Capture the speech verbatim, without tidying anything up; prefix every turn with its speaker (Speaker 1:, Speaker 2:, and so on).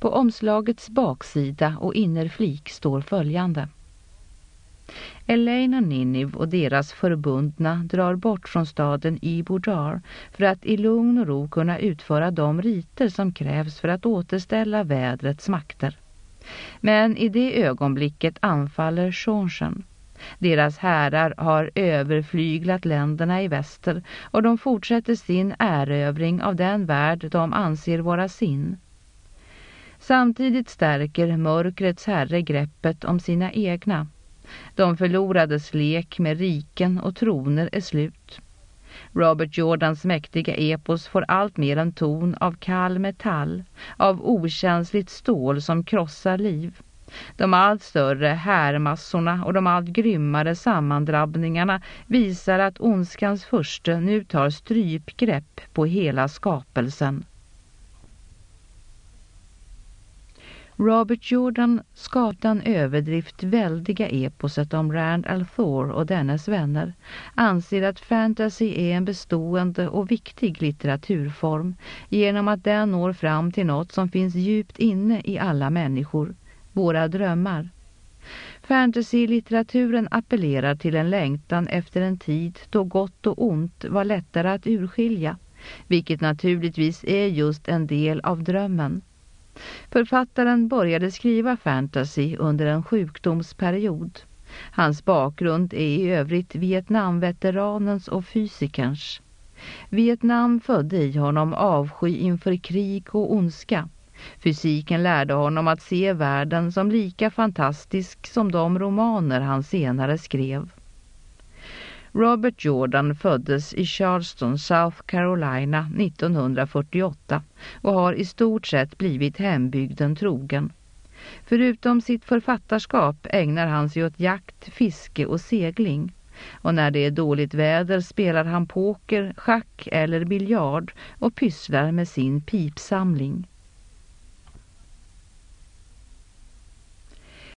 Speaker 1: På omslagets baksida och innerflik står följande: Elaine och Ninnive och deras förbundna drar bort från staden Ibudar för att i lugn och ro kunna utföra de riter som krävs för att återställa vädrets makter. Men i det ögonblicket anfaller Shonshan. Deras härar har överflyglat länderna i väster och de fortsätter sin erövring av den värld de anser vara sin. Samtidigt stärker mörkrets herre greppet om sina egna. De förlorades lek med riken och troner är slut. Robert Jordans mäktiga epos får allt mer en ton av kall metall, av okänsligt stål som krossar liv. De allt större härmassorna och de allt grymmare sammandrabbningarna visar att ondskans furste nu tar strypgrepp på hela skapelsen. Robert Jordan skapade en överdrift väldiga eposet om Rand al'Thor och dennes vänner, anser att fantasy är en bestående och viktig litteraturform genom att den når fram till något som finns djupt inne i alla människor, våra drömmar. Fantasy-litteraturen appellerar till en längtan efter en tid då gott och ont var lättare att urskilja, vilket naturligtvis är just en del av drömmen. Författaren började skriva fantasy under en sjukdomsperiod. Hans bakgrund är i övrigt Vietnamveteranens och fysikerns. Vietnam födde i honom avsky inför krig och ondska. Fysiken lärde honom att se världen som lika fantastisk som de romaner han senare skrev. Robert Jordan föddes i Charleston, South Carolina nittonhundrafyrtioåtta och har i stort sett blivit hembygden trogen. Förutom sitt författarskap ägnar han sig åt jakt, fiske och segling. Och när det är dåligt väder spelar han poker, schack eller biljard och pysslar med sin pipsamling.